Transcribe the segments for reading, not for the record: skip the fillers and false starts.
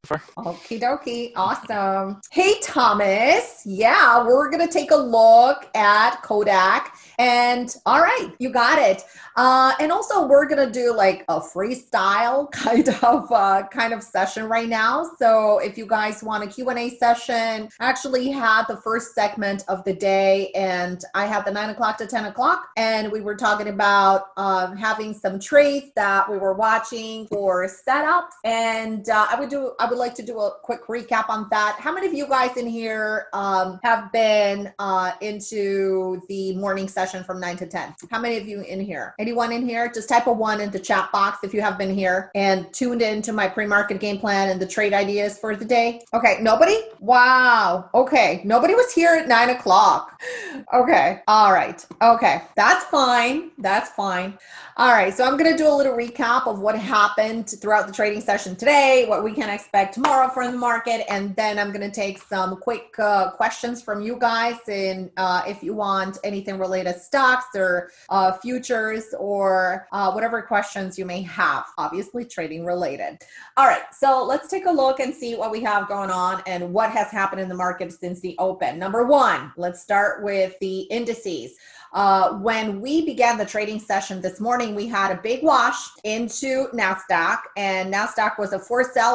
Okie dokie. Awesome. Hey, Thomas. Yeah, we're going to take a look at Kodak. And all right, you got it. And also, we're going to do like a freestyle kind of session right now. So if you guys want a Q&A session, I actually had the first segment of the day, and I had the 9 o'clock to 10 o'clock. And we were talking about having some trades that we were watching for setups. And I would like to do a quick recap on that. How many of you guys in here have been into the morning session from 9 to 10? How many of you in here? Anyone in here? Just type a 1 in the chat box if you have been here and tuned into my pre-market game plan and the trade ideas for the day. Okay, nobody? Wow. Okay, nobody was here at 9 o'clock. Okay, all right. Okay, that's fine. That's fine. All right, so I'm going to do a little recap of what happened throughout the trading session today, what we can expect tomorrow from the market, and then I'm going to take some quick questions from you guys, and if you want anything related to stocks or futures or whatever questions you may have, obviously trading related. All right, so let's take a look and see what we have going on and what has happened in the market since the open. Number one, let's start with the indices. When we began the trading session this morning, we had a big wash into NASDAQ, and NASDAQ was a forced sell.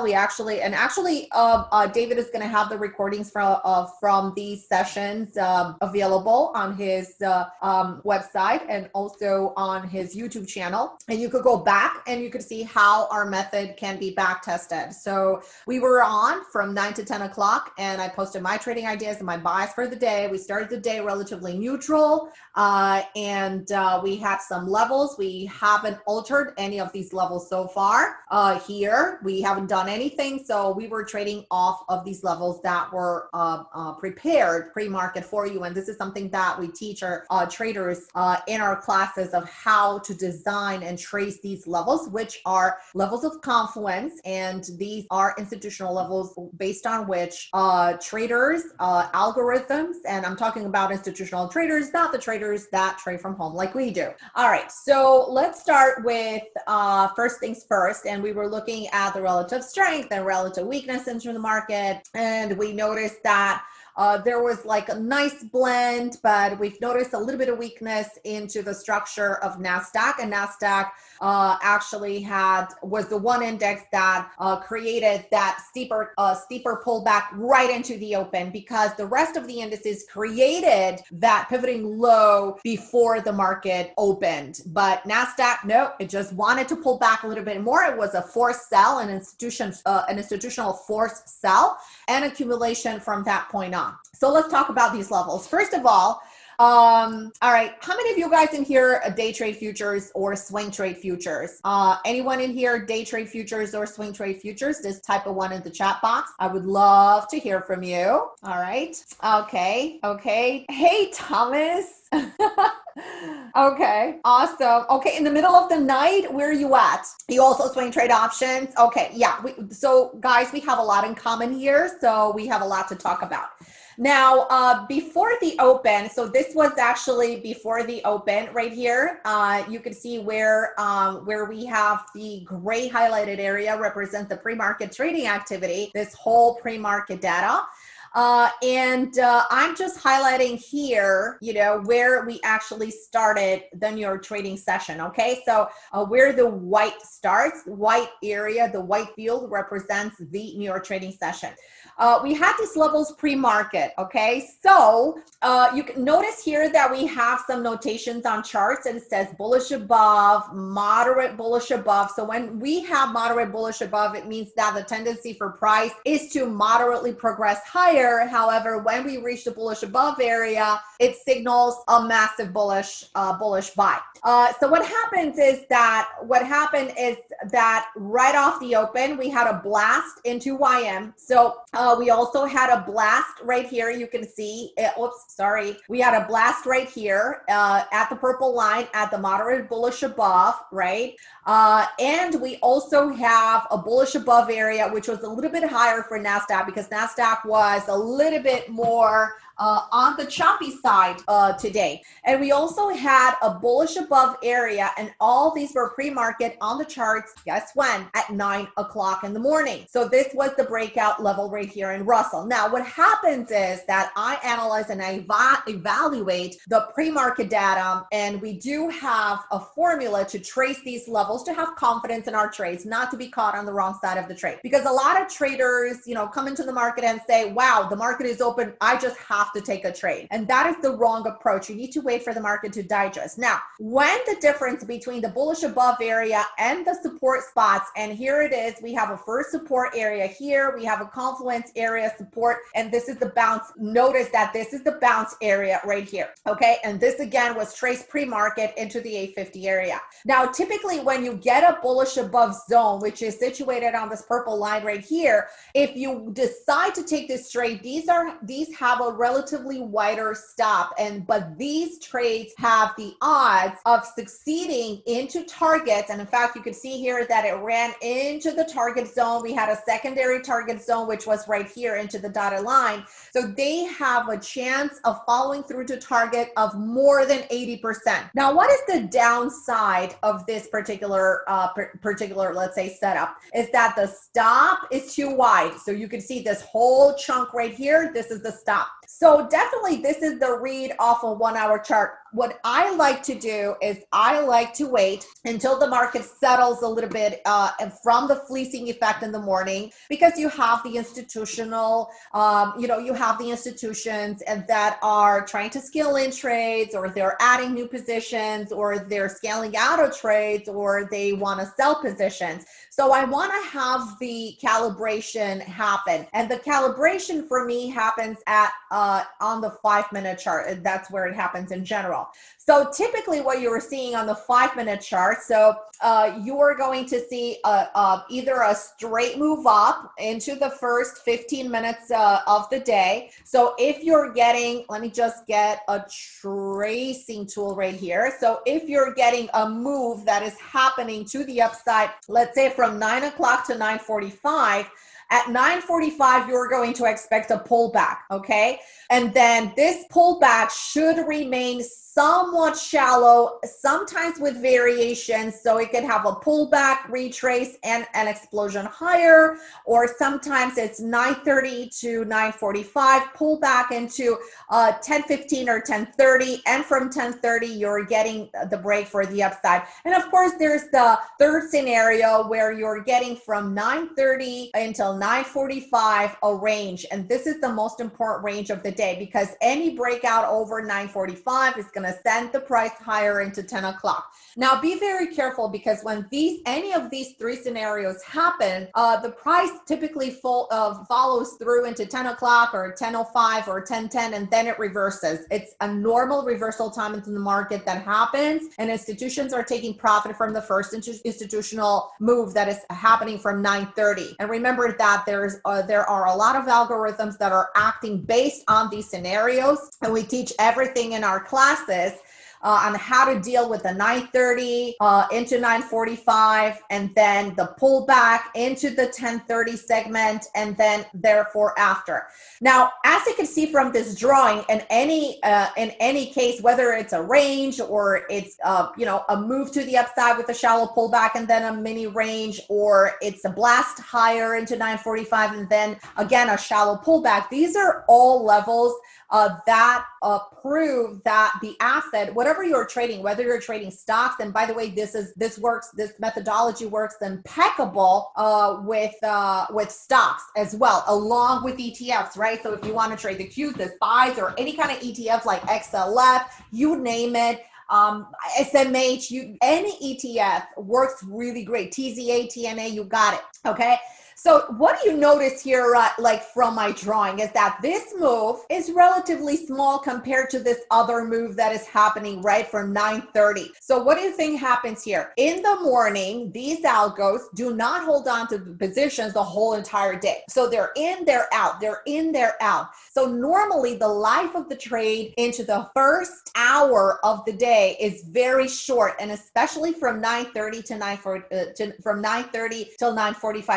David is going to have the recordings from these sessions available on his website and also on his YouTube channel. And you could go back and you could see how our method can be back tested. So we were on from 9 to 10 o'clock, and I posted my trading ideas and my buys for the day. We started the day relatively neutral. And we had some levels. We haven't altered any of these levels so far. Here, we haven't done anything. So we were trading off of these levels that were prepared pre-market for you. And this is something that we teach our traders in our classes of how to design and trace these levels, which are levels of confluence. And these are institutional levels based on which traders, algorithms, and I'm talking about institutional traders, not the traders that trade from home like we do. All right, so let's start with first things first. And we were looking at the relative strength and relative weakness into the market. And we noticed that there was like a nice blend, but we've noticed a little bit of weakness into the structure of NASDAQ. And NASDAQ actually was the one index that created that steeper pullback right into the open, because the rest of the indices created that pivoting low before the market opened. But NASDAQ, no, it just wanted to pull back a little bit more. It was a forced sell, an institutional forced sell, and accumulation from that point on. So let's talk about these levels. First of all, right, how many of you guys in here day trade futures or swing trade futures? Anyone in here day trade futures or swing trade futures? Just type a 1 in the chat box. I would love to hear from you. All right. Okay. Hey, Thomas. Okay, awesome. Okay, in the middle of the night, where are you at? You also swing trade options? Okay, yeah. So guys, we have a lot in common here. So we have a lot to talk about. Now, before the open, so this was actually before the open right here. You can see where we have the gray highlighted area represents the pre-market trading activity, this whole pre-market data. I'm just highlighting here, where we actually started the New York trading session. Okay, so where the white starts, white area, the white field represents the New York trading session. We had these levels pre-market, okay? So you can notice here that we have some notations on charts, and it says bullish above, moderate bullish above. So when we have moderate bullish above, it means that the tendency for price is to moderately progress higher. However, when we reach the bullish above area, it signals a massive bullish buy. So what happened is that right off the open, we had a blast into YM. So we also had a blast right here. You can see, we had a blast right here at the purple line at the moderate bullish above, right? And we also have a bullish above area, which was a little bit higher for NASDAQ because NASDAQ was a little bit more on the choppy side today. And we also had a bullish above area, and all these were pre-market on the charts. Guess when? At 9 o'clock in the morning. So this was the breakout level right here in Russell. Now, what happens is that I analyze and I evaluate the pre-market data, and we do have a formula to trace these levels to have confidence in our trades, not to be caught on the wrong side of the trade. Because a lot of traders, come into the market and say, wow, the market is open, I just have to take a trade. And that is the wrong approach. You need to wait for the market to digest. Now, when the difference between the bullish above area and the support spots, and here it is, we have a first support area here, we have a confluence area support, and this is the bounce. Notice that this is the bounce area right here, okay? And this again was traced pre-market into the 850 area. Now, typically when you get a bullish above zone, which is situated on this purple line right here, if you decide to take this trade, these have a relatively wider stop, but these trades have the odds of succeeding into targets. And in fact, you can see here that it ran into the target zone. We had a secondary target zone, which was right here into the dotted line. So they have a chance of following through to target of more than 80%. Now, what is the downside of this particular, let's say, setup? Is that the stop is too wide. So you can see this whole chunk right here. This is the stop. So definitely this is the read off a 1 hour chart. What I like to do is I like to wait until the market settles a little bit from the fleecing effect in the morning, because you have the institutional, you have the institutions and that are trying to scale in trades, or they're adding new positions, or they're scaling out of trades, or they want to sell positions. So I want to have the calibration happen. And the calibration for me happens at on the 5-minute chart. And that's where it happens in general. So typically what you were seeing on the 5-minute chart, so you are going to see either a straight move up into the first 15 minutes of the day. So if you're getting, let me just get a tracing tool right here. So if you're getting a move that is happening to the upside, let's say from 9 o'clock to 9:45, at 9:45, you're going to expect a pullback, okay? And then this pullback should remain somewhat shallow, sometimes with variations. So it can have a pullback, retrace, and an explosion higher, or sometimes it's 9:30 to 9:45, pullback into 10:15 or 10:30, and from 10:30, you're getting the break for the upside. And of course, there's the third scenario where you're getting from 9:30 until 9:45 a range. And this is the most important range of the day, because any breakout over 9:45 is going to send the price higher into 10 o'clock. Now, be very careful, because when any of these three scenarios happen, the price typically follows through into 10 o'clock or 10:05 or 10:10, and then it reverses. It's a normal reversal time into the market that happens, and institutions are taking profit from the first institutional move that is happening from 9:30. And remember that there are a lot of algorithms that are acting based on these scenarios, and we teach everything in our classes on how to deal with the 9:30 into 9:45, and then the pullback into the 10:30 segment, and then therefore after. Now, as you can see from this drawing, in any case, whether it's a range or it's a move to the upside with a shallow pullback and then a mini range, or it's a blast higher into 9:45 and then again a shallow pullback, these are all levels that prove that the asset, whatever you're trading, whether you're trading stocks, and by the way, this methodology works impeccable with stocks as well, along with ETFs, right? So if you want to trade the Qs, the SPYs, or any kind of ETF like XLF, you name it, SMH, any ETF works really great. TZA, TNA, you got it, okay? So what do you notice here, like from my drawing, is that this move is relatively small compared to this other move that is happening right from 9:30. So what do you think happens here? In the morning, these algos do not hold on to positions the whole entire day. So they're in, they're out, they're in, they're out. So normally the life of the trade into the first hour of the day is very short, and especially from 9:30 to from 9:30 till 9:45, we do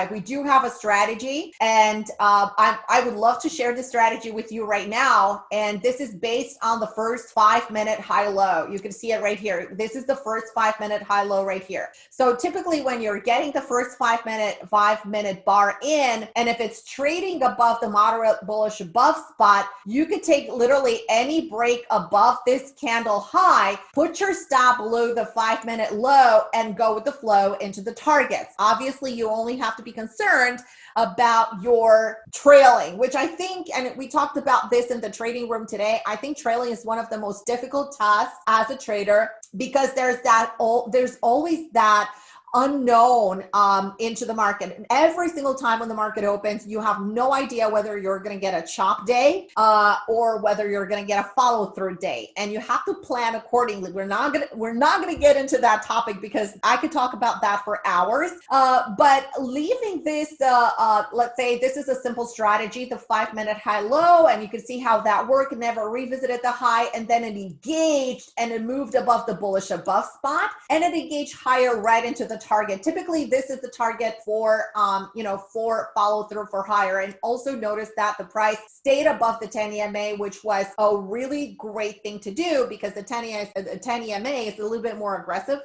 have a strategy, and I would love to share this strategy with you right now. And this is based on the first 5-minute high-low. You can see it right here. This is the first 5-minute high-low right here. So typically when you're getting the first 5-minute bar in, and if it's trading above the moderate bullish above spot, you could take literally any break above this candle high, put your stop below the 5-minute low, and go with the flow into the targets. Obviously, you only have to be concerned about your trailing, which I think, and we talked about this in the trading room today, I think trailing is one of the most difficult tasks as a trader, because there's always that unknown into the market. And every single time when the market opens, you have no idea whether you're going to get a chop day or whether you're going to get a follow through day, and you have to plan accordingly. We're not going to get into that topic because I could talk about that for hours. But leaving this, let's say this is a simple strategy, the 5-minute high low, and you can see how that worked. Never revisited the high, and then it engaged and it moved above the bullish above spot, and it engaged higher right into the target. Typically, this is the target for, for follow through for higher. And also notice that the price stayed above the 10 EMA, which was a really great thing to do, because the 10 EMA is a little bit more aggressive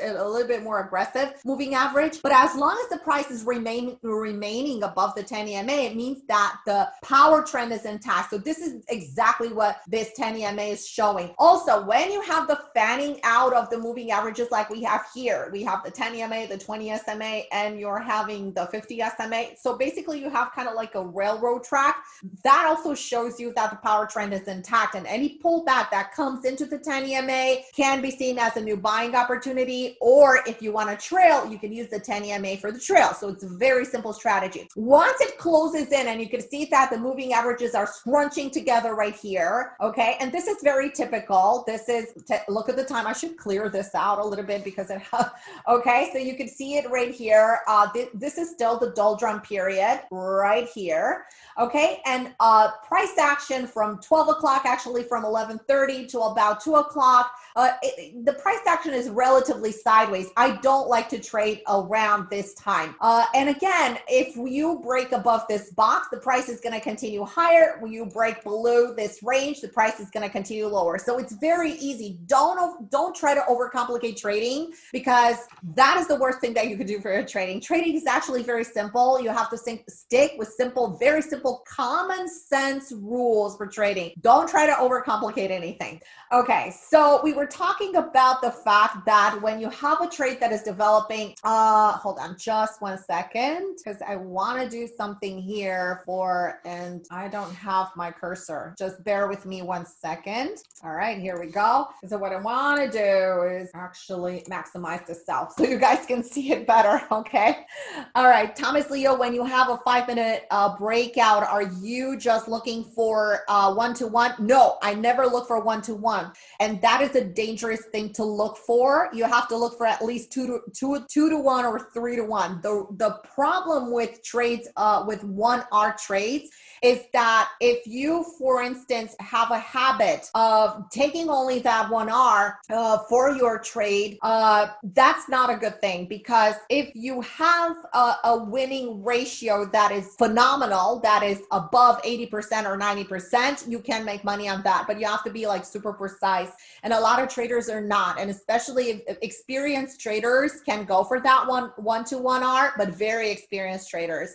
moving average. But as long as the price is remaining above the 10 EMA, it means that the power trend is intact. So this is exactly what this 10 EMA is showing. Also, when you have the fanning out of the moving averages like we have here, we have the 10 EMA, the 20 SMA, and you're having the 50 SMA. So basically you have kind of like a railroad track. That also shows you that the power trend is intact, and any pullback that comes into the 10 EMA can be seen as a new buying opportunity, or if you want to trail, you can use the 10 EMA for the trail. So it's a very simple strategy. Once it closes in, and you can see that the moving averages are scrunching together right here, okay? And this is very typical. This is, look at the time. I should clear this out a little bit because it, okay? So you can see it right here. This is still the doldrum period right here, okay? And price action from 12 o'clock, actually from 11:30 to about 2 o'clock, the price action is relatively sideways. I don't like to trade around this time. And again, if you break above this box, the price is going to continue higher. When you break below this range, the price is going to continue lower. So it's very easy. Don't try to overcomplicate trading, because that is the worst thing that you could do for your trading. Trading is actually very simple. You have to stick with simple, very simple, common sense rules for trading. Don't try to overcomplicate anything. Okay, so we were talking about the fact that when you have a trade that is developing, hold on just 1 second, because I want to do something here and I don't have my cursor. Just bear with me 1 second. All right, here we go. So what I want to do is actually maximize the sell so you guys can see it better, okay? All right, Thomas Leo, when you have a 5-minute breakout, are you just looking for one-to-one? No, I never look for one-to-one. And that is a dangerous thing to look for. You have to look for at least 2 to 1 or 3 to 1. The problem with trades, with 1R trades, is that if you, for instance, have a habit of taking only that 1R for your trade, that's not a good thing, because if you have a winning ratio that is phenomenal, that is above 80% or 90%, you can make money on that, but you have to be like super precise. And a lot of traders are not. And especially if experienced traders can go for that 1-to-1R, but very experienced traders.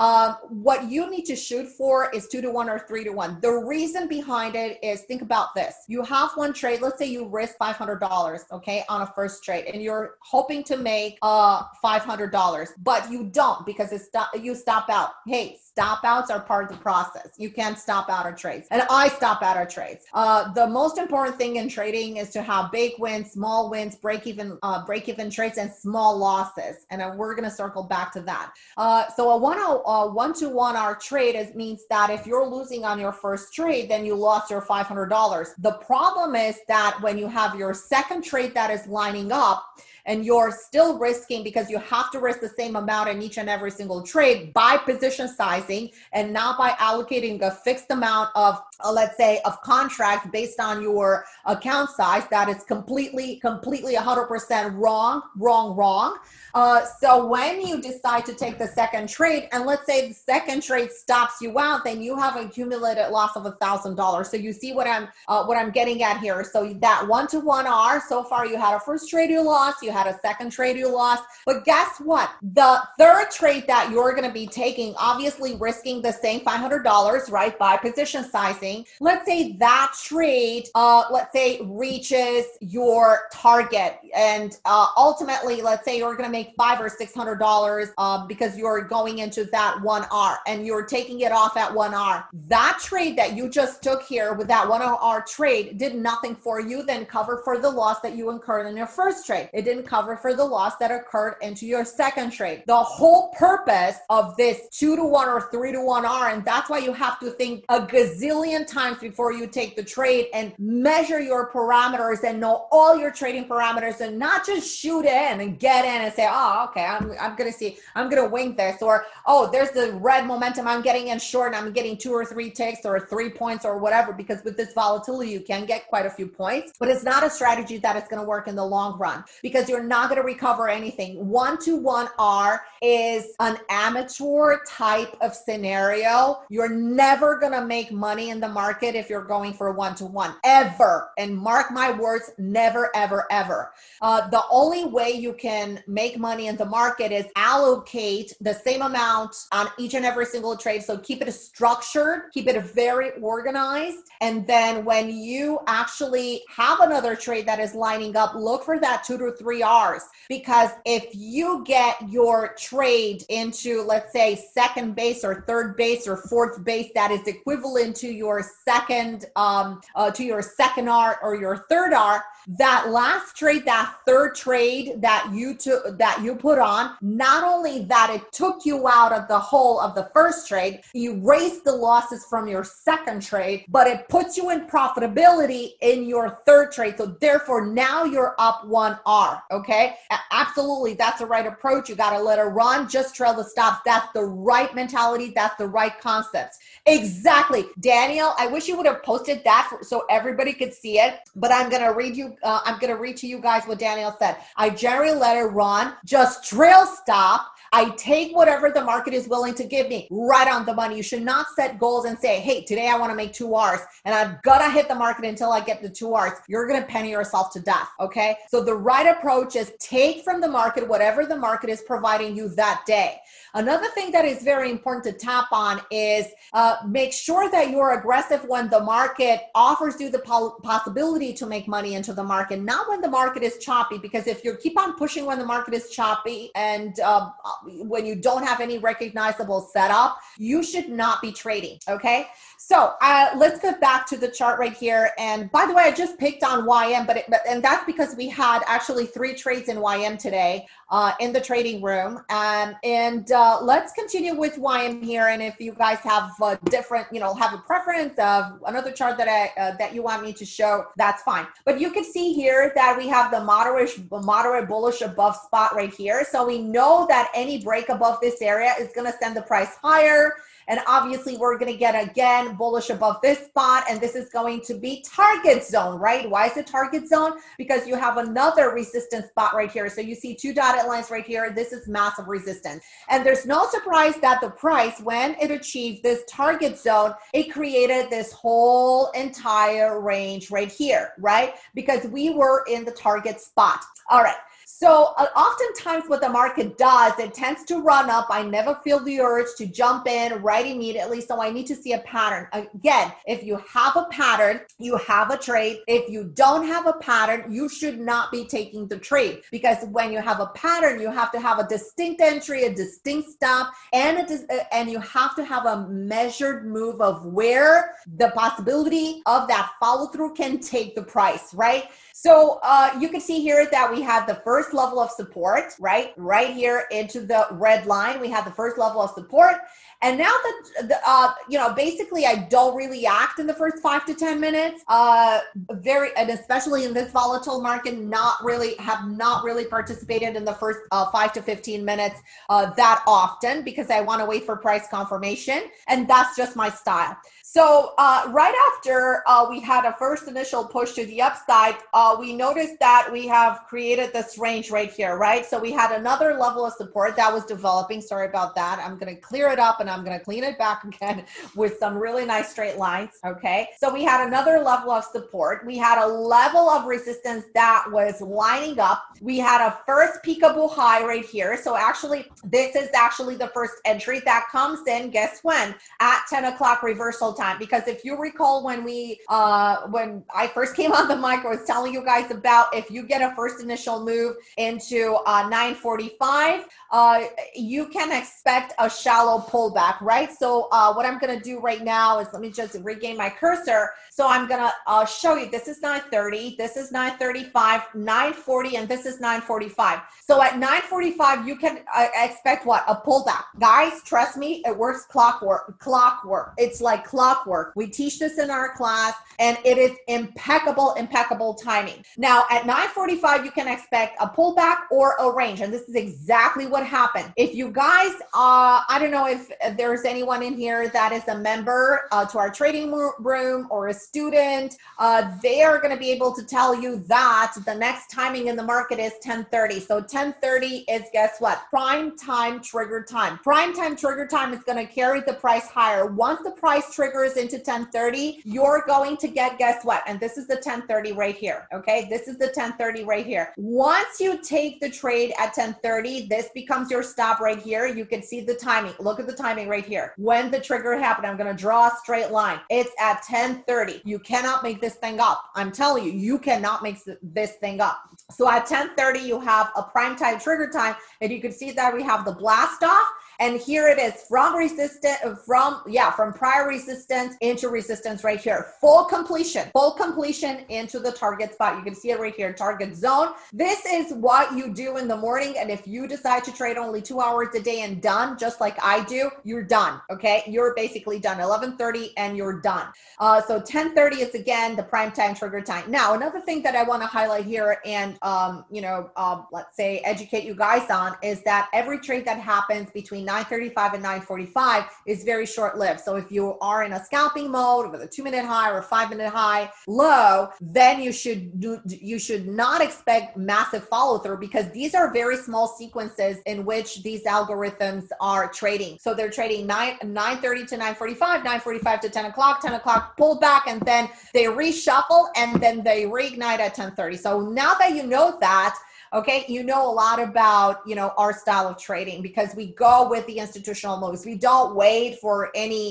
What you need to shoot for is 2 to 1 or 3 to 1. The reason behind it is, think about this. You have one trade, let's say you risk $500, okay, on a first trade, and you're hoping to make $500, but you don't, because you stop out. Hey, stop outs are part of the process. You can't stop out of trades. And I stop out of trades. The most important thing in trading is to have big wins, small wins, break-even trades, and small losses. And we're going to circle back to that. So a 1-to-1R trade means that if you're losing on your first trade, then you lost your $500. The problem is that when you have your second trade that is lining up, and you're still risking, because you have to risk the same amount in each and every single trade by position sizing and not by allocating a fixed amount of, let's say, of contracts based on your account size, that is completely 100% wrong. So when you decide to take the second trade, and let's say the second trade stops you out, then you have an accumulated loss of $1,000. So you see what I'm getting at here. So that 1-to-1 R, so far you had a first trade you lost, you had a second trade you lost, but guess what? The third trade that you're going to be taking, obviously risking the same $500, right, by position sizing. Let's say that trade, let's say reaches your target, and ultimately, let's say you're going to make $500 or $600 because you're going into that 1R and you're taking it off at 1R. That trade that you just took here with that 1R trade did nothing for you, then cover for the loss that you incurred in your first trade. It didn't cover for the loss that occurred into your second trade. The whole purpose of this 2-to-1 or 3-to-1 R, and that's why you have to think a gazillion times before you take the trade and measure your parameters and know all your trading parameters, and not just shoot in and get in and say, oh, okay, I'm gonna wing this, or oh, there's the red momentum, I'm getting in short and I'm getting 2 or 3 ticks or 3 points or whatever, because with this volatility you can get quite a few points, but it's not a strategy that is going to work in the long run, because you're not going to recover anything. 1-to-1 R is an amateur type of scenario. You're never going to make money in the market if you're going for 1-to-1, ever. And mark my words, never, ever, ever. The only way you can make money in the market is allocate the same amount on each and every single trade. So keep it structured, keep it very organized. And then when you actually have another trade that is lining up, look for that 2 to 3 R's. Because if you get your trade into, let's say, second base or third base or fourth base, that is equivalent to your second R or your third R, that last trade, that third trade that you put on, not only that it took you out of the whole of the first trade, erased the losses from your second trade, but it puts you in profitability in your third trade. So therefore now you're up 1 R. Okay, absolutely, that's the right approach. You got to let it run, just trail the stops. That's the right mentality, that's the right concepts. Exactly, Daniel, I wish you would have posted that so everybody could see it, but I'm gonna read to you guys what Daniel said. I generally let it run, just trail stop. I take whatever the market is willing to give me, right on the money. You should not set goals and say, hey, today I want to make 2 Rs and I've got to hit the market until I get the 2 Rs. You're going to penny yourself to death, okay? So the right approach is take from the market whatever the market is providing you that day. Another thing that is very important to tap on is make sure that you're aggressive when the market offers you the possibility to make money into the market, not when the market is choppy, because if you keep on pushing when the market is choppy and when you don't have any recognizable setup, you should not be trading, okay? So let's get back to the chart right here. And by the way, I just picked on YM, and that's because we had actually 3 trades in YM today in the trading room. Let's continue with YM here. And if you guys have a different, have a preference of another chart that you want me to show, that's fine. But you can see here that we have the moderate bullish above spot right here. So we know that any break above this area is going to send the price higher. And obviously we're going to get again bullish above this spot, and this is going to be target zone, right? Why is it target zone? Because you have another resistance spot right here. So you see 2 dotted lines right here. This is massive resistance. And there's no surprise that the price, when it achieved this target zone, it created this whole entire range right here, right? Because we were in the target spot. All right. So oftentimes what the market does, it tends to run up. I never feel the urge to jump in right immediately. So I need to see a pattern. Again, if you have a pattern, you have a trade. If you don't have a pattern, you should not be taking the trade, because when you have a pattern, you have to have a distinct entry, a distinct stop, and you have to have a measured move of where the possibility of that follow through can take the price, right? So you can see here that we have the first level of support, right here into the red line. We have the first level of support. And now that, basically I don't really act in the first 5 to 10 minutes, and especially in this volatile market, have not really participated in the first 5 to 15 minutes that often, because I want to wait for price confirmation. And that's just my style. So right after we had a first initial push to the upside, we noticed that we have created this range right here, right? So we had another level of support that was developing. Sorry about that. I'm going to clear it up and I'm going to clean it back again with some really nice straight lines. Okay. So we had another level of support. We had a level of resistance that was lining up. We had a first peekaboo high right here. So actually, this is actually the first entry that comes in, guess when? At 10 o'clock reversal time. Because if you recall, when I first came on the mic, I was telling you guys about, if you get a first initial move into 945, you can expect a shallow pullback, right? So what I'm going to do right now is, let me just regain my cursor. So I'm going to show you, this is 930, this is 935, 940, and this is 945. So at 945, you can expect what? A pullback. Guys, trust me, it works clockwork. It's like clockwork. We teach this in our class, and it is impeccable timing. Now at 945, you can expect a pullback or a range, and this is exactly what happened. If you guys, I don't know if there's anyone in here that is a member to our trading room or a student, they are going to be able to tell you that the next timing in the market is 10:30. So 10:30 is, guess what? Prime time trigger time. Prime time trigger time is going to carry the price higher. Once the price triggers into 10:30, you're going to get, guess what? And this is the 10:30 right here. Okay. This is the 10:30 right here. Once you take the trade at 10:30, this becomes your stop right here. You can see the timing. Look at the timing right here. When the trigger happened, I'm going to draw a straight line. It's at 10:30. You cannot make this thing up. I'm telling you, you cannot make this thing up. So at 10:30, you have a prime time trigger time, and you can see that we have the blast off. And here it is from prior resistance into resistance right here. Full completion into the target spot. You can see it right here, target zone. This is what you do in the morning. And if you decide to trade only 2 hours a day and done, just like I do, you're done. Okay. You're basically done. 11:30 and you're done. So 10:30 is again the prime time trigger time. Now, another thing that I want to highlight here and, let's say educate you guys on is that every trade that happens between 935 and 945 is very short-lived. So if you are in a scalping mode with a 2-minute high or a 5-minute high low, then you should not expect massive follow-through, because these are very small sequences in which these algorithms are trading. So they're trading 930 to 945, 945 to 10 o'clock, 10 o'clock pull back, and then they reshuffle and then they reignite at 10:30. So now that you know that, okay, you know a lot about, our style of trading, because we go with the institutional moves. We don't wait for any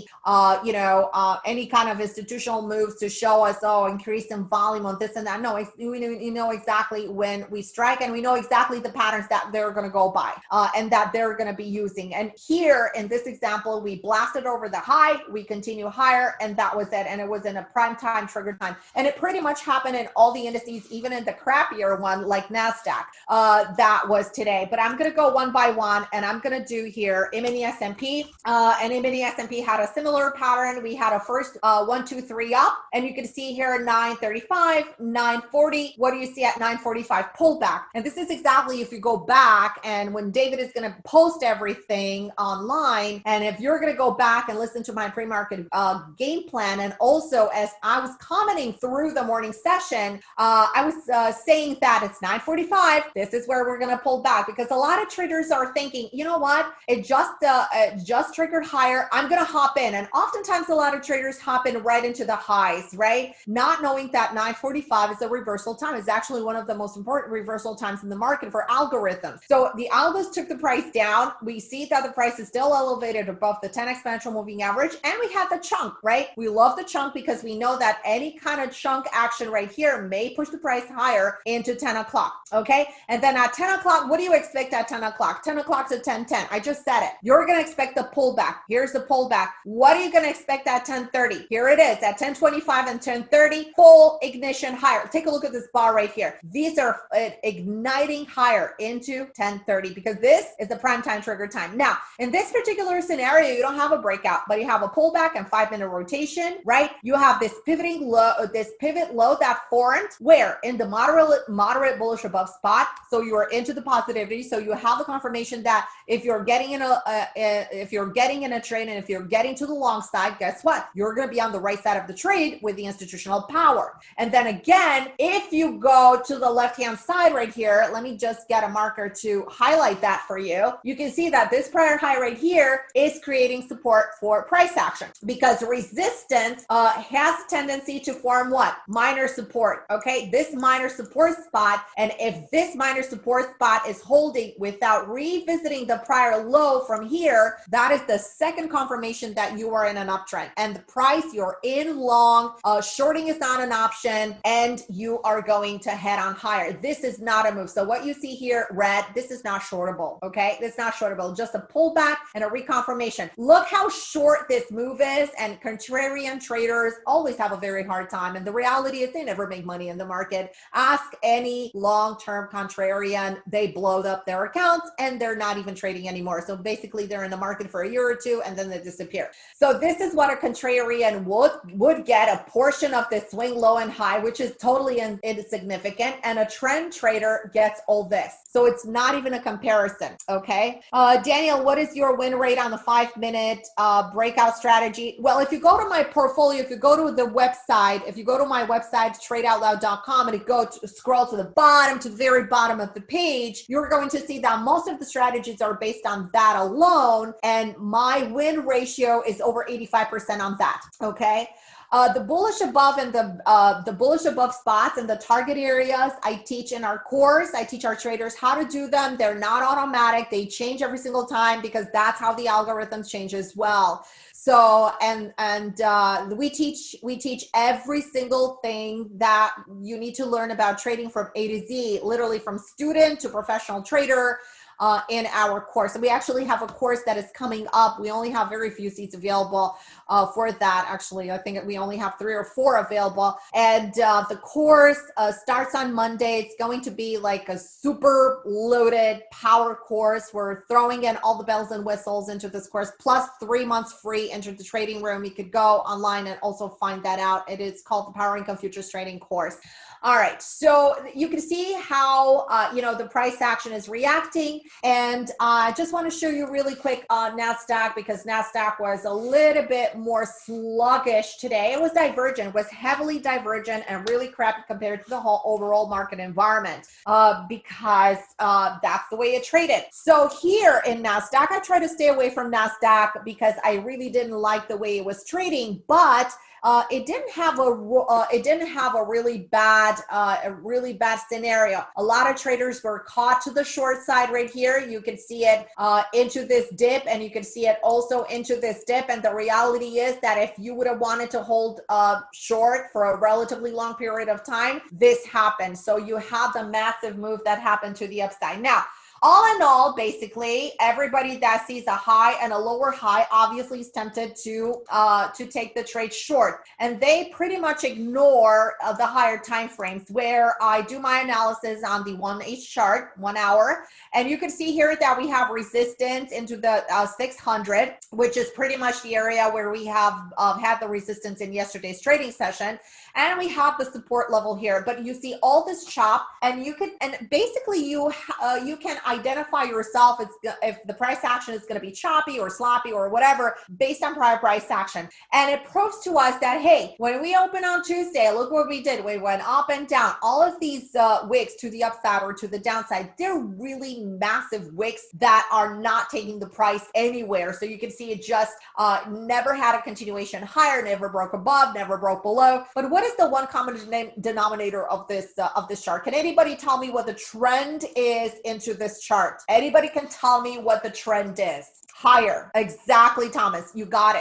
kind of institutional moves to show us, increase in volume on this and that. No, you know exactly when we strike, and we know exactly the patterns that they're going to go by and that they're going to be using. And here in this example, we blasted over the high, we continue higher, and that was it. And it was in a prime time trigger time. And it pretty much happened in all the indices, even in the crappier one like NASDAQ. That was today, but I'm going to go one by one, and I'm going to do here E-mini S&P, and E-mini S&P had a similar pattern. We had a first 1, 2, 3 up, and you can see here 935, 940. What do you see at 945? Pullback. And this is exactly, if you go back, and when David is going to post everything online, and if you're going to go back and listen to my pre-market game plan, and also as I was commenting through the morning session, I was saying that it's 945. This is where we're going to pull back, because a lot of traders are thinking, you know what, it just triggered higher, I'm going to hop in. And oftentimes a lot of traders hop in right into the highs, right? Not knowing that 945 is a reversal time. It's actually one of the most important reversal times in the market for algorithms. So the algos took the price down. We see that the price is still elevated above the 10 exponential moving average, and we had the chunk, right? We love the chunk because we know that any kind of chunk action right here may push the price higher into 10 o'clock. Okay. okay? And then at 10 o'clock, what do you expect at 10 o'clock? 10 o'clock to 10:10. I just said it. You're going to expect the pullback. Here's the pullback. What are you going to expect at 10:30? Here it is at 10:25 and 10:30. Full ignition higher. Take a look at this bar right here. These are igniting higher into 10:30 because this is the prime time trigger time. Now, in this particular scenario, you don't have a breakout, but you have a pullback and 5-minute rotation, right? You have this pivoting low, this pivot low that formed where in the moderate bullish above spot. So you are into the positivity. So you have the confirmation that if you're getting in a trade and if you're getting to the long side, guess what? You're going to be on the right side of the trade with the institutional power. And then again, if you go to the left-hand side right here, let me just get a marker to highlight that for you. You can see that this prior high right here is creating support for price action because resistance has a tendency to form what? Minor support, okay? This minor support spot, and if this minor support spot is holding without revisiting the prior low from here, that is the second confirmation that you are in an uptrend. And the price, you're in long, shorting is not an option, and you are going to head on higher. This is not a move. So what you see here, red, this is not shortable, okay? It's not shortable, just a pullback and a reconfirmation. Look how short this move is, and contrarian traders always have a very hard time. And the reality is they never make money in the market. Ask any long-term contrarian, they blow up their accounts and they're not even trading anymore. So basically they're in the market for a year or two and then they disappear. So this is what a contrarian would get, a portion of the swing low and high, which is totally insignificant. And a trend trader gets all this. So it's not even a comparison, okay? Daniel, what is your win rate on the 5-minute breakout strategy? Well, if you go to my portfolio, if you go to the website, if you go to my website, tradeoutloud.com, and you scroll to the bottom, to the very bottom of the page, you're going to see that most of the strategies are based on that alone. And my win ratio is over 85% on that, okay? The bullish above and the bullish above spots and the target areas I teach in our course. I teach our traders how to do them. They're not automatic. They change every single time because that's how the algorithms change as well. So, we teach every single thing that you need to learn about trading from A to Z, literally from student to professional trader. In our course. And we actually have a course that is coming up. We only have very few seats available for that. Actually, I think we only have 3 or 4 available. And the course starts on Monday. It's going to be like a super loaded power course. We're throwing in all the bells and whistles into this course, plus 3 months free into the trading room. You could go online and also find that out. It is called the Power Income Futures Trading Course. All right, so you can see how, the price action is reacting. And I just want to show you really quick on NASDAQ because NASDAQ was a little bit more sluggish today. It was divergent, was heavily divergent and really crappy compared to the whole overall market environment because that's the way it traded. So here in NASDAQ, I try to stay away from NASDAQ because I really didn't like the way it was trading, but it didn't have a really bad scenario. A lot of traders were caught to the short side right here. You can see it into this dip, and you can see it also into this dip. And the reality is that if you would have wanted to hold short for a relatively long period of time, this happened. So you have the massive move that happened to the upside. Now, all in all, basically, everybody that sees a high and a lower high obviously is tempted to take the trade short. And they pretty much ignore the higher time frames where I do my analysis on the 1H chart, 1 hour. And you can see here that we have resistance into the 600, which is pretty much the area where we have had the resistance in yesterday's trading session. And we have the support level here, but you see all this chop, and basically you can identify yourself if the price action is going to be choppy or sloppy or whatever based on prior price action. And it proves to us that, hey, when we open on Tuesday, look what we did. We went up and down. All of these wicks to the upside or to the downside, they're really massive wicks that are not taking the price anywhere. So you can see it just never had a continuation higher, never broke above, never broke below. But what is the one common denominator of this chart? Can anybody tell me what the trend is into this chart? Anybody can tell me what the trend is? Higher. Exactly, Thomas. You got it.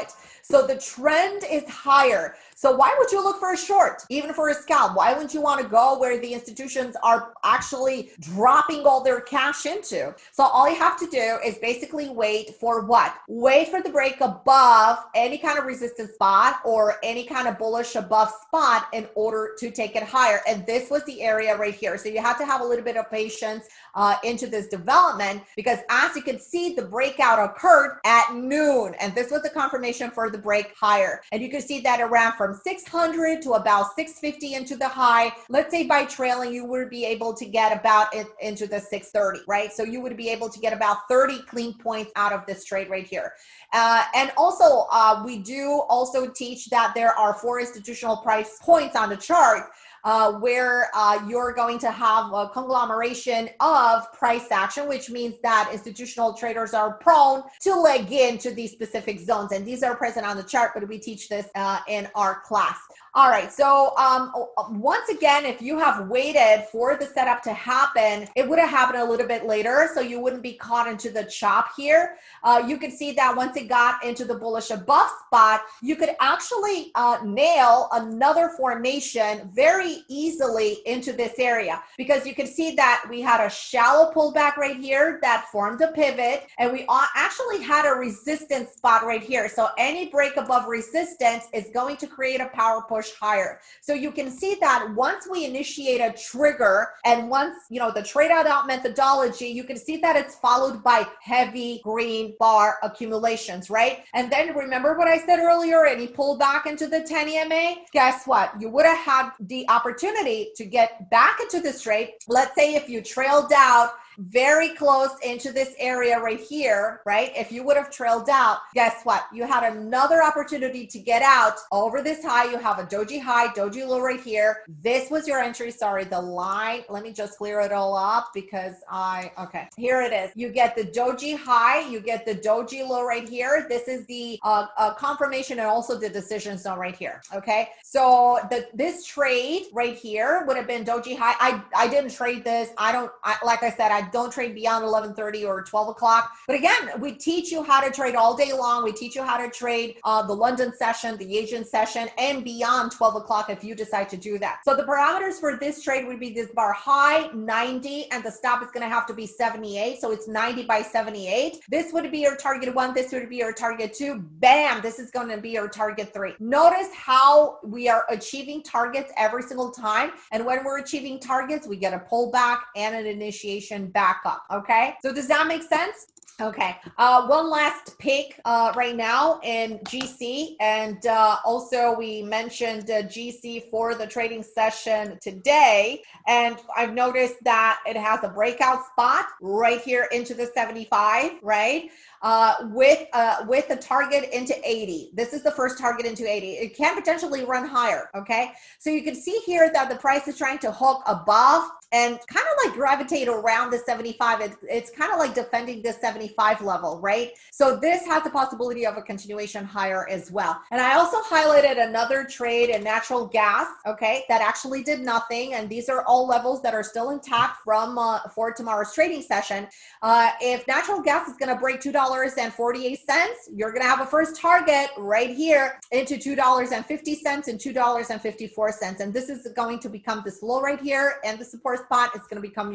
So the trend is higher. So why would you look for a short, even for a scalp? Why wouldn't you want to go where the institutions are actually dropping all their cash into? So all you have to do is basically wait for what? Wait for the break above any kind of resistance spot or any kind of bullish above spot in order to take it higher. And this was the area right here. So you have to have a little bit of patience into this development, because as you can see, the breakout occurred at noon, and this was the confirmation for the break higher. And you can see that it ran from 600 to about 650 into the high. Let's say by trailing, you would be able to get about it into the 630, right? So you would be able to get about 30 clean points out of this trade right here. And also, we do also teach that there are 4 institutional price points on the chart where you're going to have a conglomeration of price action, which means that institutional traders are prone to leg into these specific zones. And these are present on the chart, but we teach this in our class. All right, so once again, if you have waited for the setup to happen, it would have happened a little bit later, so you wouldn't be caught into the chop here. You can see that once it got into the bullish above spot, you could actually nail another formation very easily into this area, because you can see that we had a shallow pullback right here that formed a pivot, and we actually had a resistance spot right here. So any break above resistance is going to create a power push higher. So you can see that once we initiate a trigger, and once, you know, the trade out methodology, you can see that it's followed by heavy green bar accumulations, right? And then remember what I said earlier, and he pulled back into the 10 EMA. Guess what? You would have had the opportunity to get back into this trade. Let's say if you trailed out very close into this area right here, right? If you would have trailed out, guess what? You had another opportunity to get out over this high. You have a doji high, doji low right here. This was your entry. Sorry, the line. Let me just clear it all up because okay, here it is. You get the doji high, you get the doji low right here. This is the confirmation and also the decision zone right here. Okay, so this trade right here would have been doji high. I didn't trade this. Like I said, I don't trade beyond 11:30 or 12 o'clock. But again, we teach you how to trade all day long. We teach you how to trade the London session, the Asian session, and beyond 12 o'clock if you decide to do that. So the parameters for this trade would be this bar high, 90, and the stop is going to have to be 78. So it's 90 by 78. This would be your target 1. This would be your target 2. Bam! This is going to be your target 3. Notice how we are achieving targets every single time. And when we're achieving targets, we get a pullback and an initiation back up. Okay, so does that make sense? Okay, one last pick right now in GC, and also we mentioned GC for the trading session today, and I've noticed that it has a breakout spot right here into the 75, right? With a target into 80. This is the first target into 80. It can potentially run higher, okay? So you can see here that the price is trying to hook above and kind of like gravitate around the 75. It's kind of like defending the 75 level, right? So this has the possibility of a continuation higher as well. And I also highlighted another trade in natural gas, okay, that actually did nothing. And these are all levels that are still intact from for tomorrow's trading session. If natural gas is going to break $2.48, you're going to have a first target right here into $2.50 and $2.54. And this is going to become this low right here, and the support spot is going to become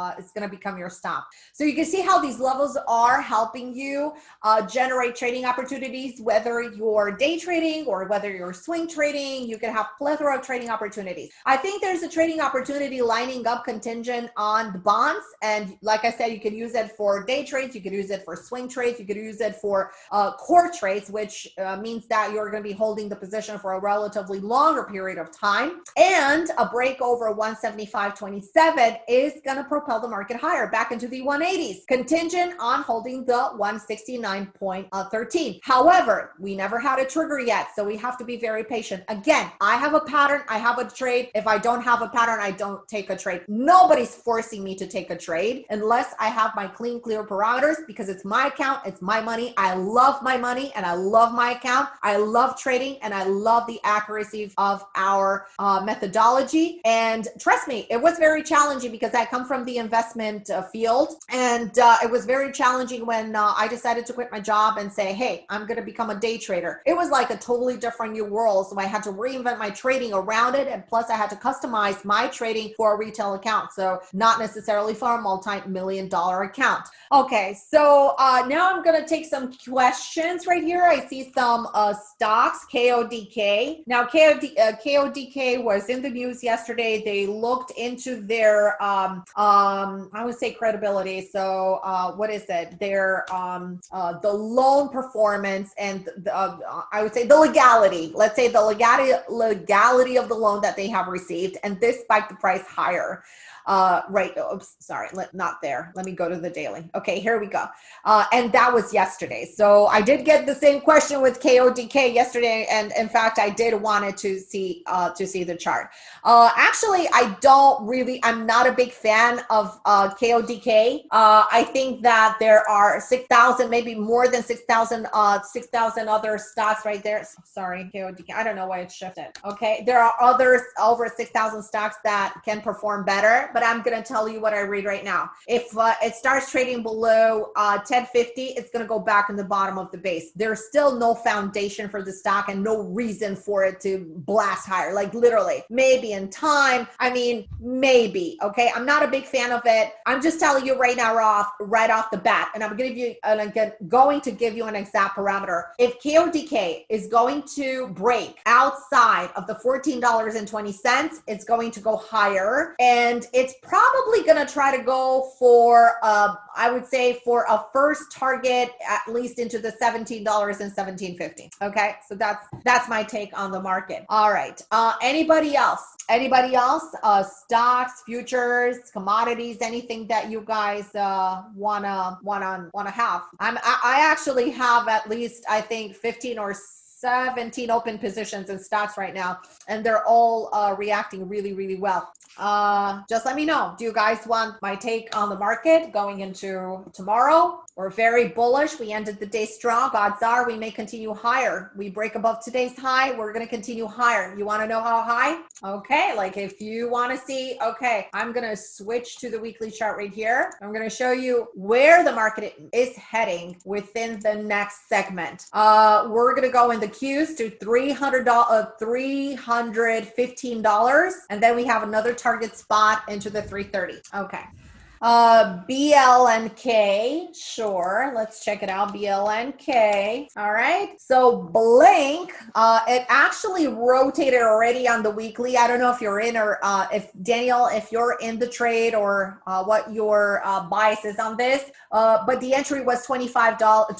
your stop. So you can see how these levels are helping you generate trading opportunities, whether you're day trading or whether you're swing trading. You can have plethora of trading opportunities. I think there's a trading opportunity lining up contingent on the bonds, and like I said, you can use it for day trades, you could use it for swing trades, you could use it for core trades, which means that you're going to be holding the position for a relatively longer period of time. And a break over 175.27 is going to propel the market higher back into the 180s, contingent on holding the 169.13. However, we never had a trigger yet, so we have to be very patient. Again, I have a pattern, I have a trade. If I don't have a pattern, I don't take a trade. Nobody's forcing me to take a trade unless I have my clean, clear parameters, because it's my account, it's my money. I love my money and I love my account. I love trading and I love the accuracy of our methodology. And trust me, it was very challenging because I come from the investment field, and it was very challenging challenging when I decided to quit my job and say, hey, I'm going to become a day trader. It was like a totally different new world. So I had to reinvent my trading around it. And plus I had to customize my trading for a retail account. So not necessarily for a multi-million-dollar account. Okay, so now I'm going to take some questions right here. I see some stocks, KODK. Now, KODK was in the news yesterday. They looked into their, I would say credibility. So what is it? Their, the loan performance and I would say the legality. Let's say the legality of the loan that they have received. And this spiked the price higher. Right. Oops, sorry. Not there. Let me go to the daily. Okay, here we go. And that was yesterday. So I did get the same question with KODK yesterday. And in fact, I did wanted to see the chart. Actually, I'm not a big fan of KODK. I think that there are 6,000, maybe more than 6,000 other stocks right there. Sorry, KODK. I don't know why it shifted. Okay. There are others over 6,000 stocks that can perform better. But I'm going to tell you what I read right now. If it starts trading below 1050, it's going to go back in the bottom of the base. There's still no foundation for the stock and no reason for it to blast higher. Like literally, maybe in time. I mean, maybe. Okay, I'm not a big fan of it. I'm just telling you right now, right off the bat, and I'm going to give you an exact parameter. If KODK is going to break outside of the $14.20, it's going to go higher, and it's probably going to try to go for, I would say, for a first target, at least into the $17 and $17.50. Okay, so that's my take on the market. All right. Anybody else? Stocks, futures, commodities, anything that you guys wanna have? I actually have at least, I think, 15 or 17 open positions in stocks right now, and they're all reacting really, really well. Just let me know. Do you guys want my take on the market going into tomorrow? We're very bullish. We ended the day strong. Odds are we may continue higher. We break above today's high. We're going to continue higher. You want to know how high? Okay. Like if you want to see, okay, I'm going to switch to the weekly chart right here. I'm going to show you where the market is heading within the next segment. We're going to go in the Qs to $315. And then we have another target spot into the 330. Okay. BLNK, sure. Let's check it out. BLNK. All right. So Blink, it actually rotated already on the weekly. I don't know if you're in or if Daniel, if you're in the trade or what your bias is on this. But the entry was $27.05.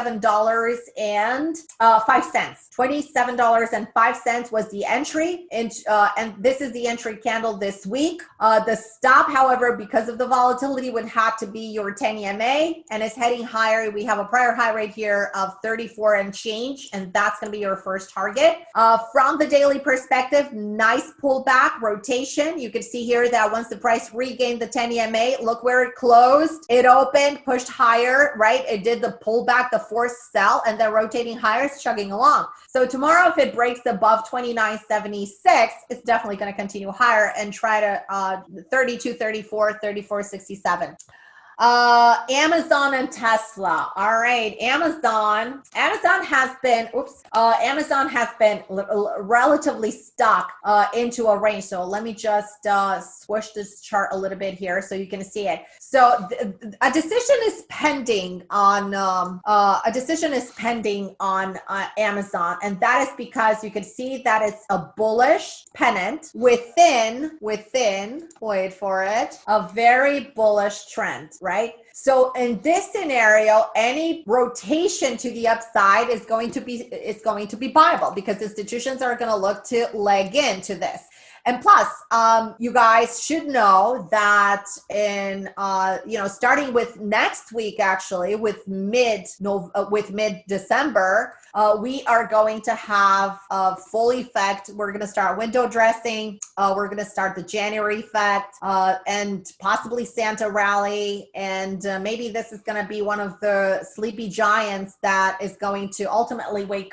$27.05 was the entry, and this is the entry candle this week. The stop, however, because of the volatility, would have to be your 10 EMA, and it's heading higher. We have a prior high right here of 34 and change, and that's going to be your first target. From the daily perspective, nice pullback rotation. You can see here that once the price regained the 10 EMA, look where it closed. It opened, pushed higher, right? It did the pullback, the forced sell, and then rotating higher, it's chugging along. So tomorrow, if it breaks above 29.76, it's definitely going to continue higher and try to 32, 34, 34.67. Amazon and Tesla. All right. Amazon has been relatively stuck into a range. So let me just switch this chart a little bit here so you can see it. So a decision is pending on Amazon, and that is because you can see that it's a bullish pennant within, wait for it, a very bullish trend, right? So in this scenario, any rotation to the upside is going to be viable because institutions are going to look to leg into this. And plus, you guys should know that in, starting with next week, actually, with mid-December, we are going to have a full effect. We're going to start window dressing. We're going to start the January effect and possibly Santa rally. And maybe this is going to be one of the sleepy giants that is going to ultimately wake up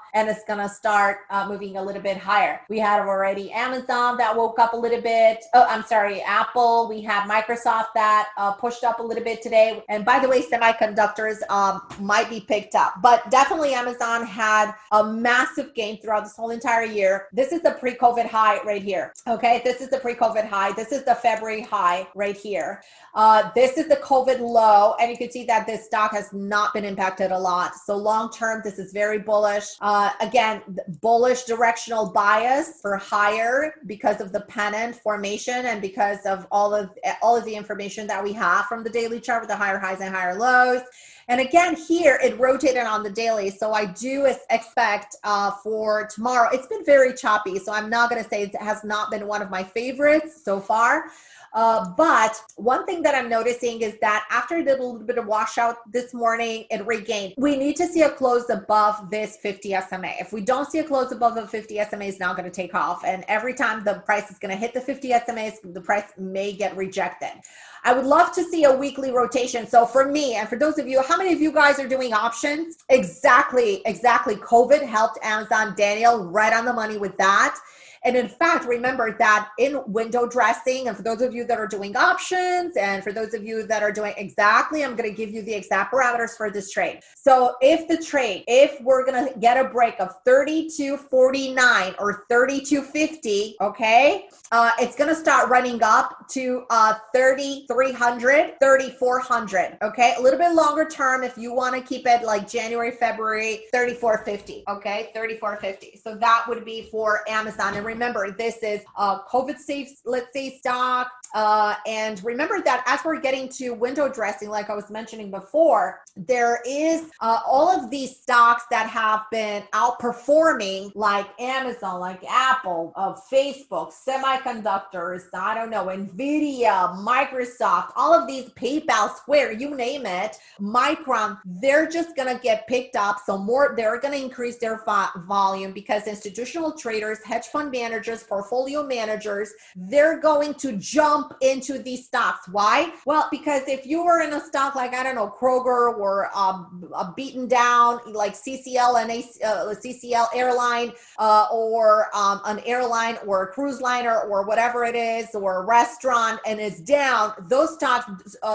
and it's gonna start moving a little bit higher. We had already Amazon that woke up a little bit. Oh, I'm sorry, Apple. We have Microsoft that pushed up a little bit today. And by the way, semiconductors might be picked up, but definitely Amazon had a massive gain throughout this whole entire year. This is the pre-COVID high right here. Okay, this is the pre-COVID high. This is the February high right here. This is the COVID low, and you can see that this stock has not been impacted a lot. So long term, this is very bullish. Again, bullish directional bias for higher because of the pennant formation and because of all of the information that we have from the daily chart with the higher highs and higher lows. And again, here it rotated on the daily. So I do expect for tomorrow, it's been very choppy. So I'm not going to say it has not been one of my favorites so far. But one thing that I'm noticing is that after it did a little bit of washout this morning, it regained. We need to see a close above this 50 SMA. If we don't see a close above the 50 SMA, it's not going to take off. And every time the price is going to hit the 50 SMAs, the price may get rejected. I would love to see a weekly rotation. So for me, and for those of you, how many of you guys are doing options? Exactly. COVID helped Amazon. Daniel, right on the money with that. And in fact, remember that in window dressing, and for those of you that are doing options, and for those of you that are doing exactly, I'm going to give you the exact parameters for this trade. So if we're going to get a break of 32.49 or 32.50, okay, it's going to start running up to 3,300, 3,400, okay? A little bit longer term if you want to keep it like January, February, 3,450, okay? 3,450. So that would be for Amazon. And remember, this is COVID safe, let's say, stock. And remember that as we're getting to window dressing, like I was mentioning before, there is all of these stocks that have been outperforming, like Amazon, like Apple, Facebook, semiconductors, I don't know, Nvidia, Microsoft, all of these, PayPal, Square, you name it, Micron, they're just going to get picked up. So they're going to increase their volume because institutional traders, hedge fund managers, portfolio managers, they're going to jump into these stocks. Why? Well, because if you were in a stock like, I don't know, Kroger or a beaten down like CCL and CCL airline or an airline or a cruise liner or whatever it is, or a restaurant, and it's down, those stocks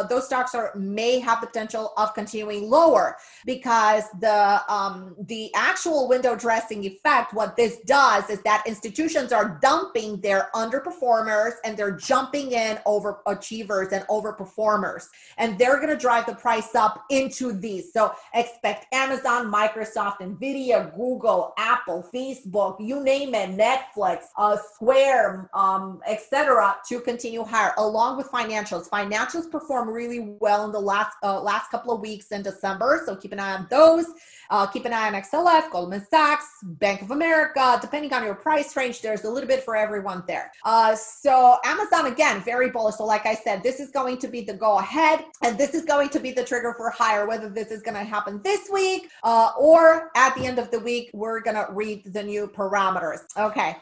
may have the potential of continuing lower because the actual window dressing effect, what this does is that institutions are dumping their underperformers and they're jumping in overachievers and overperformers, and they're going to drive the price up into these. So expect Amazon, Microsoft, Nvidia, Google, Apple, Facebook, you name it, Netflix, Square, etc., to continue higher, along with financials. Financials perform really well in the last couple of weeks in December, so keep an eye on those. Keep an eye on XLF, Goldman Sachs, Bank of America. Depending on your price range, there's a little bit for everyone there. So Amazon, again, very bullish. So like I said, this is going to be the go ahead, and this is going to be the trigger for higher, whether this is going to happen this week or at the end of the week, we're going to read the new parameters. Okay.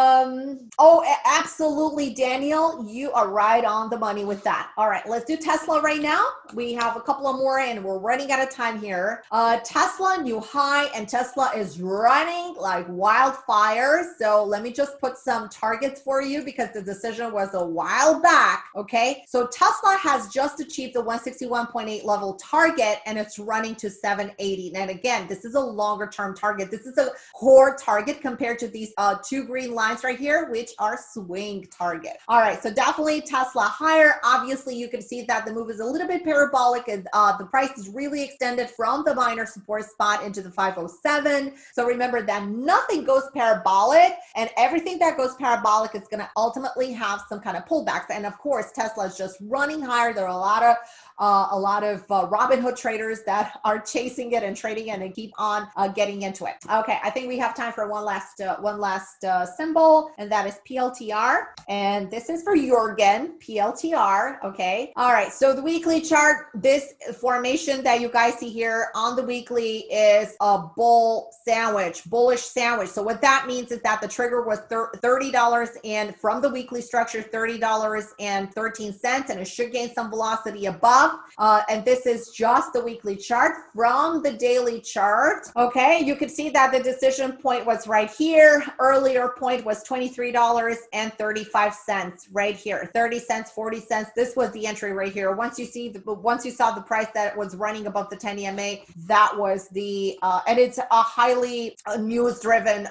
Absolutely, Daniel, you are right on the money with that. All right, let's do Tesla right now. We have a couple of more and we're running out of time here. Tesla, new high, and Tesla is running like wildfire. So let me just put some targets for you because the decision was a while back. Okay, so Tesla has just achieved the 161.8 level target and it's running to 780. And again, this is a longer term target. This is a core target compared to these two green lines right here, which are swing target. All right, so definitely Tesla higher. Obviously, you can see that the move is a little bit parabolic, and the price is really extended from the minor support spot into the 507. So remember that nothing goes parabolic, and everything that goes parabolic is going to ultimately have some kind of pullbacks. And of course, Tesla is just running higher. There are a lot of Robinhood traders that are chasing it and trading it and keep on getting into it. Okay, I think we have time for one last symbol, and that is PLTR. And this is for Jorgen, PLTR. Okay. All right. So the weekly chart, this formation that you guys see here on the weekly is a bullish sandwich. So what that means is that the trigger was $30, and from the weekly structure, $30 $23.13, and it should gain some velocity above. And this is just the weekly chart. From the daily chart, okay, you can see that the decision point was right here. Earlier point was $23.35 right here. 30 cents, 40 cents. This was the entry right here. Once you saw the price that was running above the 10 EMA, that was the and it's a highly news-driven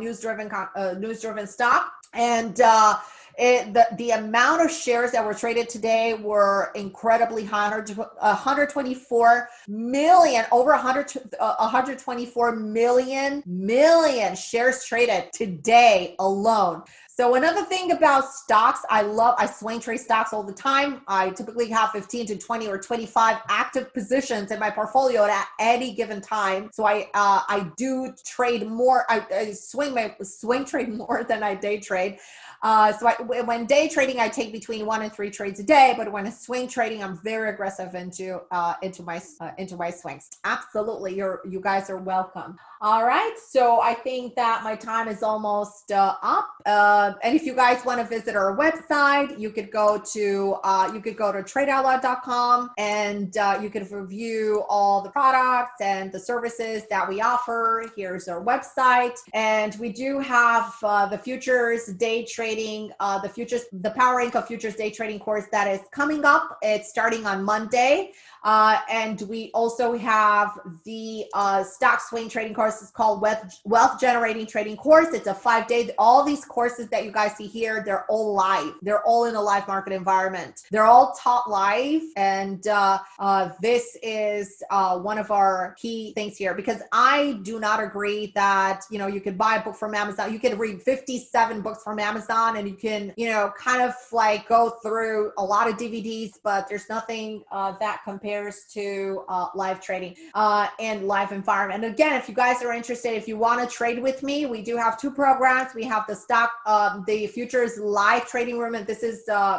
stock. And the amount of shares that were traded today were incredibly high. 124 million, over 124 million shares traded today alone. So another thing about stocks, I swing trade stocks all the time. I typically have 15 to 20 or 25 active positions in my portfolio at any given time. So I do trade more. I swing trade more than I day trade. When day trading, I take between 1 and 3 trades a day, but when it's swing trading, I'm very aggressive into my swings. Absolutely, you guys are welcome. All right, so I think that my time is almost up. And if you guys want to visit our website, you could go to tradeoutloud.com, and you can review all the products and the services that we offer. Here's our website, and we do have the futures day trading, the Power Income Futures Day Trading course that is coming up. It's starting on Monday. And we also have the stock swing trading course. It's called Wealth Generating Trading Course. It's a 5-day. All these courses that you guys see here, they're all live. They're all in a live market environment. They're all taught live. And this is one of our key things here, because I do not agree that, you could buy a book from Amazon. You can read 57 books from Amazon, and you can, kind of like go through a lot of DVDs, but there's nothing that compares to live trading and live environment. And again, if you guys are interested, if you want to trade with me, we do have 2 programs. We have the futures live trading room, and this is the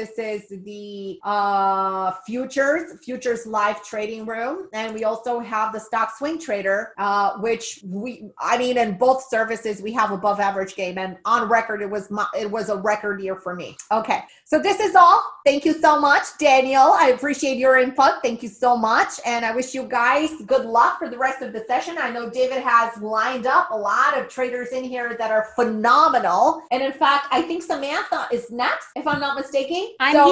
futures live trading room. And we also have the stock swing trader, which in both services we have above average game, and on record it was a record year for me. Okay, so this is all. Thank you so much, Daniel. I appreciate your input. Thank you so much. And I wish you guys good luck for the rest of the session. I know David has lined up a lot of traders in here that are phenomenal. And in fact, I think Samantha is next, if I'm not mistaken.